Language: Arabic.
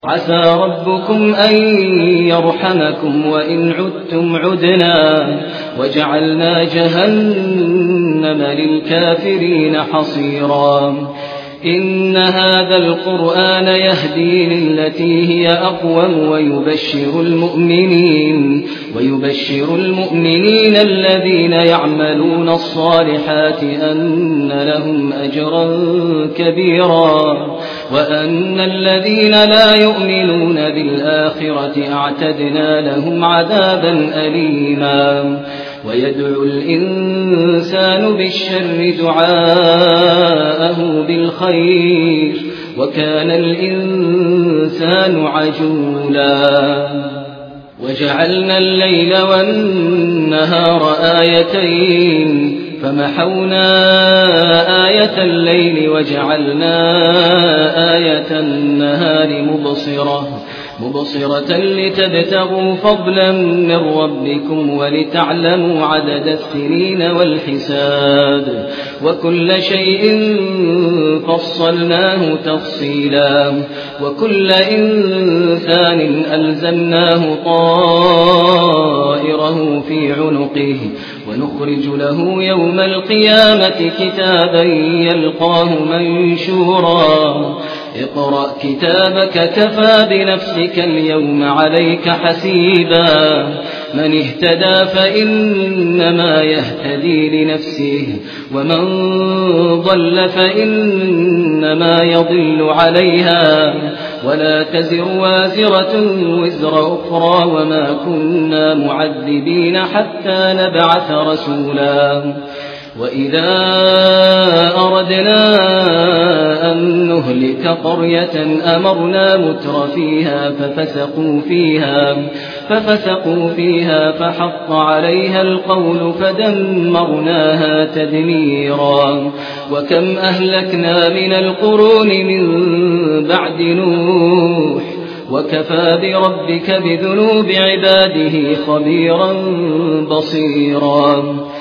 عسى ربكم أن يرحمكم وإن عدتم عدنا وجعلنا جهنم للكافرين حصيرا إن هذا القرآن يهدي للتي هي أقوم ويبشر المؤمنين الذين يعملون الصالحات أن لهم أجرا كبيرا وأن الذين لا يؤمنون بالآخرة أعتدنا لهم عذابا أليما ويدعو الإنسان بالشر دعاءه بالخير وكان الإنسان عجولا وجعلنا الليل والنهار آيتين فمحونا آية الليل وجعلنا آية النهار مبصرة لتبتغوا فضلا من ربكم ولتعلموا عدد السنين والحساب وكل شيء فصلناه تفصيلا وكل إنسان ألزمناه طائره في عنقه ونخرج له يوم القيامة كتابا يلقاه منشورا اقرأ كتابك كفى بنفسك اليوم عليك حسيبا من اهتدى فإنما يهتدي لنفسه ومن ضل فإنما يضل عليها ولا تزر وازرة وزر أخرى وما كنا معذبين حتى نبعث رسولا وإذا أردنا أن نهلك قرية أمرنا متر فيها ففسقوا فيها فحق عليها القول فدمرناها تدميرا وكم أهلكنا من القرون من بعد نوح وكفى بربك بذنوب عباده خبيرا بصيرا